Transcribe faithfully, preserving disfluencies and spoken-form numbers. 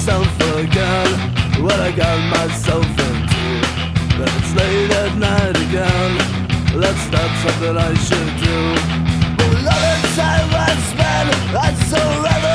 myself again, what I got myself into. But it's late at night again, that's not something I should do. But a lot of time I spent, I'd so rather